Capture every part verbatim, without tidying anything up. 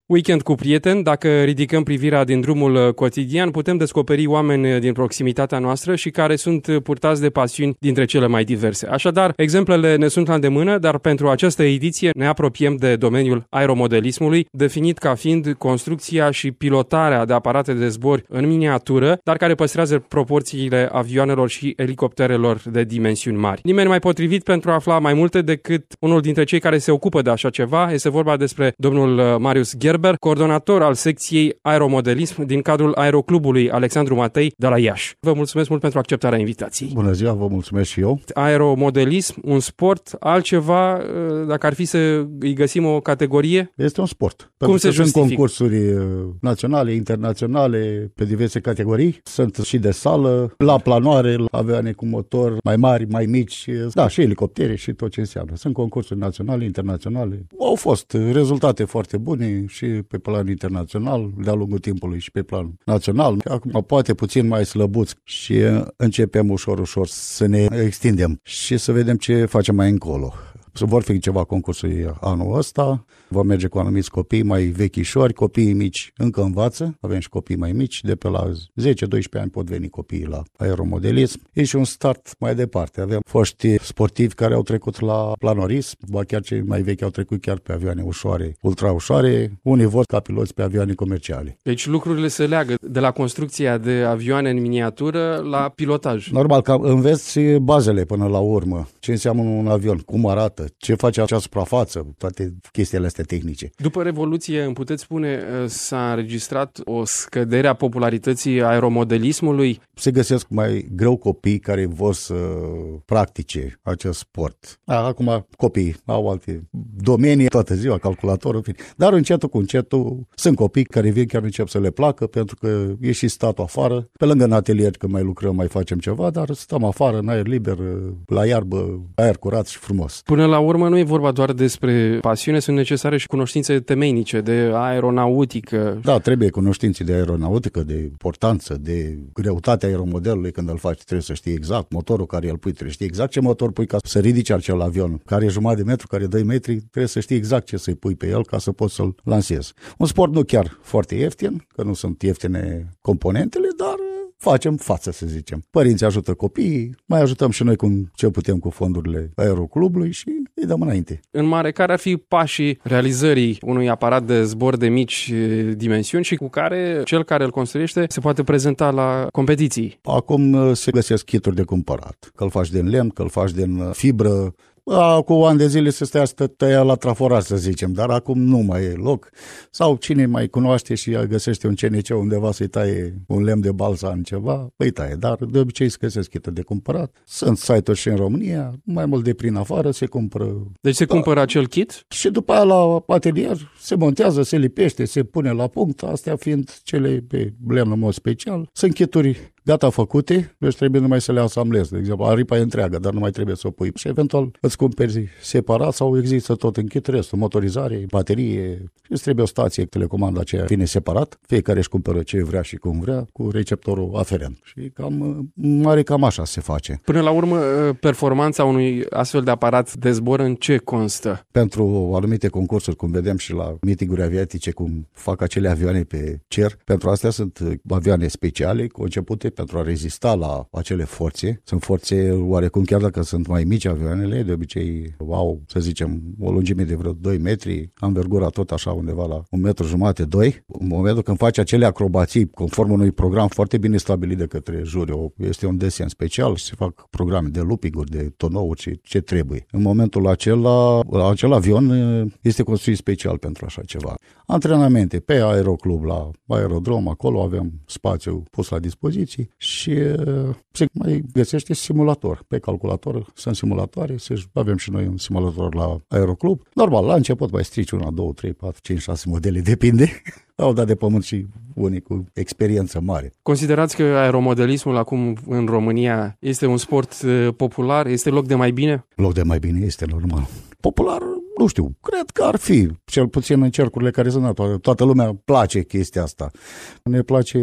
Weekend cu prieteni, dacă ridicăm privirea din drumul cotidian, putem descoperi oameni din proximitatea noastră și care sunt purtați de pasiuni dintre cele mai diverse. Așadar, exemplele ne sunt la îndemână, dar pentru această ediție ne apropiem de domeniul aeromodelismului, definit ca fiind construcția și pilotarea de aparate de zbor în miniatură, dar care păstrează proporțiile avioanelor și elicopterelor de dimensiuni mari. Nimeni mai potrivit pentru a afla mai multe decât unul dintre cei care se ocupă de așa ceva. Este vorba despre domnul Marius Gerber, coordonator al secției aeromodelism din cadrul Aeroclubului Alexandru Matei de la Iași. Vă mulțumesc mult pentru acceptarea invitației. Bună ziua, vă mulțumesc și eu. Aeromodelism, un sport, altceva, dacă ar fi să îi găsim o categorie? Este un sport. Cum se justifică? Sunt concursuri naționale, internaționale, pe diverse categorii. Sunt și de sală, la planoare, la avioane cu motor mai mari, mai mici, da, și elicoptere și tot ce înseamnă. Sunt concursuri naționale, internaționale. Au fost rezultate foarte bune și pe plan internațional, de-a lungul timpului și pe plan național. Acum poate puțin mai slăbuți și începem ușor, ușor să ne extindem și să vedem ce facem mai încolo. Vor fi ceva concursuri anul ăsta, vom merge cu anumiți copii mai vechișori, copiii mici încă învață, avem și copii mai mici, de pe la zece doisprezece ani pot veni copiii la aeromodelism. E și un start mai departe, avem foști sportivi care au trecut la planorism, ba chiar cei mai vechi au trecut chiar pe avioane ușoare, ultra ușoare, unii vor ca piloți pe avioane comerciale. Deci lucrurile se leagă de la construcția de avioane în miniatură la pilotaj. Normal că înveți bazele până la urmă, ce înseamnă un avion, cum arată, ce face acea suprafață, toate chestiile astea tehnice. După Revoluție, îmi puteți spune, s-a înregistrat o scădere a popularității aeromodelismului? Se găsesc mai greu copii care vor să practice acest sport. Acum copiii au alte domenii, toată ziua, calculatorul, dar încetul cu încetul sunt copii care vin chiar încep să le placă, pentru că e și statul afară. Pe lângă în atelier, când mai lucrăm, mai facem ceva, dar stăm afară, în aer liber, la iarbă, aer curat și frumos. Până la urmă nu e vorba doar despre pasiune, sunt necesare și cunoștințe temeinice de aeronautică. Da, trebuie cunoștințe de aeronautică, de importanță, de greutatea aeromodelului când îl faci, trebuie să știi exact motorul care îl pui, trebuie să știi exact ce motor pui ca să ridici acel avion, care e jumătate de metru, care e doi metri, trebuie să știi exact ce să-i pui pe el ca să poți să-l lansezi. Un sport nu chiar foarte ieftin, că nu sunt ieftine componentele, dar facem față, să zicem. Părinții ajută copiii, mai ajutăm și noi cum ce putem cu fondurile Aeroclubului și îi dăm înainte. În mare, care ar fi pașii realizării unui aparat de zbor de mici dimensiuni și cu care cel care îl construiește se poate prezenta la competiții? Acum se găsesc kituri de cumpărat, că îl faci din lemn, că îl faci din fibră. Cu ani de zile se stea să tăia la traforat, să zicem, dar acum nu mai e loc. Sau cine mai cunoaște și găsește un C N C undeva să-i taie un lemn de balsa în ceva, îi taie, dar de obicei se găsesc kituri de cumpărat. Sunt site-uri și în România, mai mult de prin afară se cumpără. Deci se cumpără acel kit? Și după aia la atelier se montează, se lipește, se pune la punct, astea fiind cele pe lemn în mod special. Sunt kituri gata făcute, deci trebuie numai să le asamblezi. De exemplu, aripa e întreagă, dar nu mai trebuie să o pui. Și eventual îți cumperi separat sau există tot în kit restul, motorizare, baterie. Îți trebuie o stație, telecomanda aceea vine separat, fiecare își cumpără ce vrea și cum vrea, cu receptorul aferent. Și cam mare cam așa se face. Până la urmă, performanța unui astfel de aparat de zbor în ce constă? Pentru anumite concursuri, cum vedem și la meeting-uri aviatice, cum fac acele avioane pe cer, pentru astea sunt avioane speciale, concepute pentru a rezista la acele forțe. Sunt forțe oarecum, chiar dacă sunt mai mici avioanele, de obicei au, să zicem, o lungime de vreo doi metri, anvergura tot așa undeva la un metru jumate, doi. În momentul când faci acele acrobații, conform unui program foarte bine stabilit de către juriu, este un desen special și se fac programe de looping-uri, de tonouri și ce trebuie. În momentul acela, acel avion este construit special pentru așa ceva. Antrenamente pe Aeroclub, la aerodrom, acolo avem spațiu pus la dispoziție și se mai găsește simulator. Pe calculator sunt simulatoare, avem și noi un simulator la Aeroclub. Normal, la început mai strici una, două, trei, patru, cinci, șase modele, depinde. Au dat de pământ și unii cu experiență mare. Considerați că aeromodelismul acum în România este un sport popular? Este loc de mai bine? Loc de mai bine este normal. Popular, nu știu, cred că ar fi, cel puțin în cercurile care sunt, toată, toată lumea place chestia asta. Ne place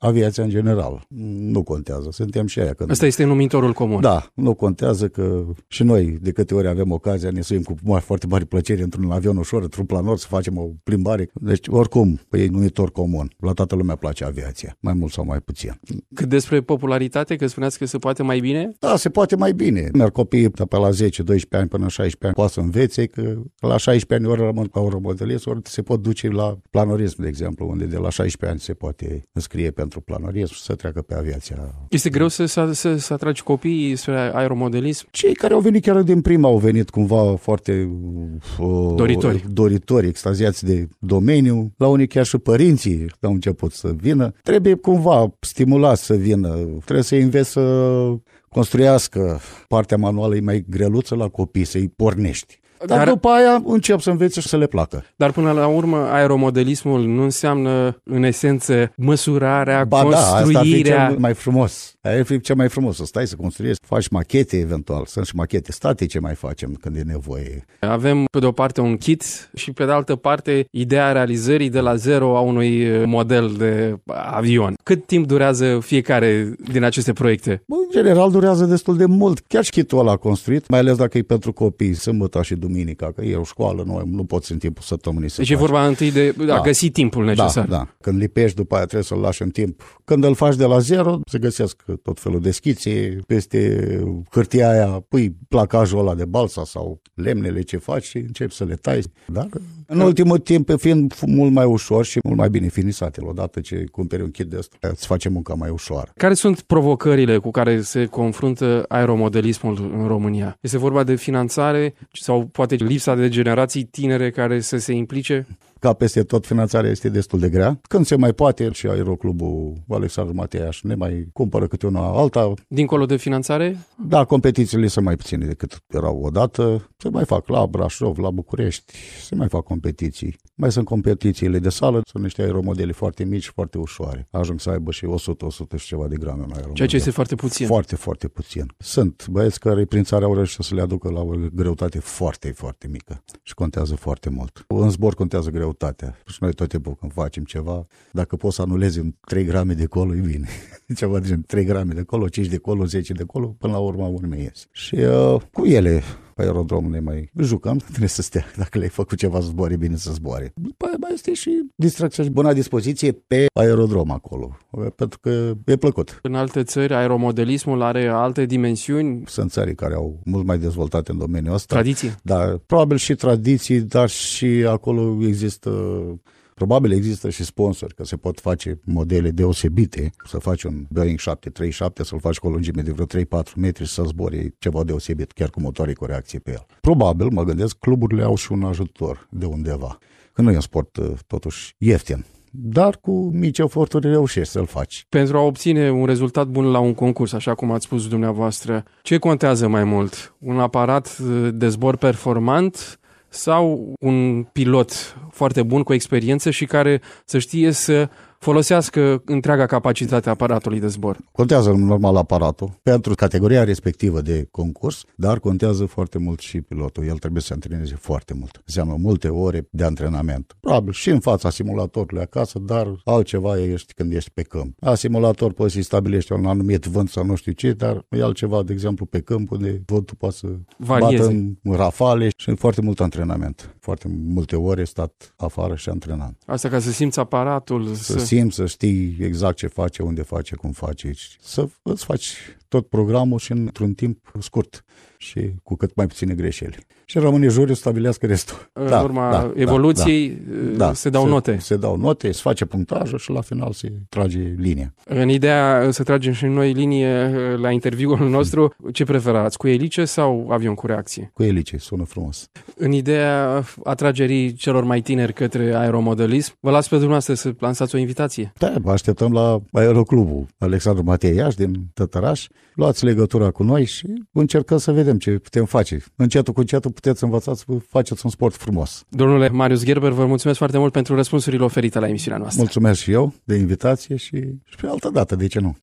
aviația în general. Nu contează, suntem și aia. Când... Asta este numitorul comun. Da, nu contează că și noi de câte ori avem ocazia ne suim cu mari, foarte mare plăcere într-un avion ușor, într-un planor să facem o plimbare. Deci oricum, e numitor comun. La toată lumea place aviația, mai mult sau mai puțin. Cât despre popularitate, că spuneați că se poate mai bine? Da, se poate mai bine. Merg copiii de pe la zece doisprezece ani până la șaisprezece ani, poate să învețe că la șaisprezece ani ori rămân ca aeromodelist, ori se pot duce la planorism, de exemplu, unde de la șaisprezece ani se poate înscrie pentru planorism și să treacă pe aviația. Este greu să, să, să, să atragi copiii spre aeromodelism? Cei care au venit chiar din prima au venit cumva foarte uh, doritori. doritori, extaziați de domeniu. La unii chiar și părinții au început să vină. Trebuie cumva stimulați să vină. Trebuie să-i înveți să construiască. Partea manuală e mai greluță la copii, să-i pornești. Dar, Dar după aia încep să învețe și să le placă. Dar până la urmă, aeromodelismul nu înseamnă, în esență, măsurarea, ba construirea... Da, asta ar fi cel mai frumos. Aia ar fi cel mai frumos, să stai să construiești, faci machete eventual. Sunt și machete statice mai facem când e nevoie. Avem pe de o parte un kit și pe de altă parte ideea realizării de la zero a unui model de avion. Cât timp durează fiecare din aceste proiecte? Bă, în general durează destul de mult. Chiar și kitul ăla construit, mai ales dacă e pentru copii, sâmbătă și duminica, că e o școală, nu, nu poți în timpul săptămânii să Deci faci. E vorba întâi de a da. găsi timpul necesar. Da, da. Când lipești, după aia trebuie să-l lași în timp. Când îl faci de la zero, se găsesc tot felul de schițe, peste hârtia aia pui placajul ăla de balsa sau lemnele ce faci și începi să le tai. Dar în ultimul timp, fiind mult mai ușor și mult mai bine finisate, odată ce cumperi un kit de ăsta, îți face munca mai ușoară. Care sunt provocările cu care se confruntă aeromodelismul în România? Este vorba de finanțare sau poate lipsa de generații tinere care să se implice? Ca peste tot, finanțarea este destul de grea. Când se mai poate, și Aeroclubul Alexandru Mateiaș ne mai cumpără câte una alta. Dincolo de finanțare? Da, competițiile sunt mai puține decât erau odată. Se mai fac la Brașov, la București, se mai fac competiții. Mai sunt competițiile de sală, sunt niște aeromodele foarte mici, foarte ușoare. Ajung să aibă și o sută, o sută și ceva de grame un aeromodel. Ceea ce este foarte puțin. Foarte, foarte puțin. Sunt băieți care prin țară au reușit să le aducă la o greutate foarte, foarte mică și contează foarte mult. În zbor contează greutatea. Și noi tot timpul când facem ceva, dacă poți să anulezi în trei grame de colo, e bine. Ceva de gen trei grame de colo, cinci de colo, zece de colo, până la urmă urme ies. Și uh, cu ele pe aerodrom ne mai jucăm, trebuie să stea. Dacă le-ai făcut ceva să zboare, bine să zboare. După aia mai este și distracția și bună dispoziție pe aerodrom acolo, pentru că e plăcut. În alte țări, aeromodelismul are alte dimensiuni? Sunt țări care au mult mai dezvoltate în domeniul ăsta. Tradiții? Da, probabil și tradiții, dar și acolo există... Probabil există și sponsori, că se pot face modele deosebite, să faci un Boeing șapte trei șapte, să-l faci cu o lungime de vreo trei patru metri și să zbori ceva deosebit, chiar cu motoare cu reacție pe el. Probabil, mă gândesc, cluburile au și un ajutor de undeva, că nu e un sport totuși ieftin. Dar cu mici eforturi reușești să-l faci. Pentru a obține un rezultat bun la un concurs, așa cum ați spus dumneavoastră, ce contează mai mult? Un aparat de zbor performant sau un pilot foarte bun cu experiență și care să știe să folosească întreaga capacitate a aparatului de zbor? Contează normal aparatul pentru categoria respectivă de concurs, dar contează foarte mult și pilotul. El trebuie să se antreneze foarte mult. Înseamnă multe ore de antrenament. Probabil și în fața simulatorului acasă, dar altceva ești când ești pe câmp. La simulator poți să-i stabilești un anumit vânt sau nu știu ce, dar e altceva, de exemplu, pe câmp unde vântul poate să varieze, bată în rafale și foarte mult antrenament. Foarte multe ore stat afară și antrenat. Asta ca să simți aparatul. Să, să... simți, să știi exact ce face, unde face, cum face. Să îți faci tot programul și într-un timp scurt și cu cât mai puține greșeli. Și rămâne juriul să stabilească restul. În da, urma da, evoluției da, se dau se, note. Se dau note, se face punctajul și la final se trage linia. În ideea să tragem și noi linie la interviul nostru, ce preferați, cu elice sau avion cu reacție? Cu elice, sună frumos. În ideea atragerii celor mai tineri către aeromodelism, vă las pe dumneavoastră să lansați o invitație. Da, vă așteptăm la Aeroclubul Alexandru Mateiaș din Tătăraș. Luați legătura cu noi și încercăm să vedem ce putem face. Încetul cu încetul puteți învăța să faceți un sport frumos. Domnule Marius Gerber, vă mulțumesc foarte mult pentru răspunsurile oferite la emisiunea noastră. Mulțumesc și eu de invitație și, și pe altă dată, de ce nu?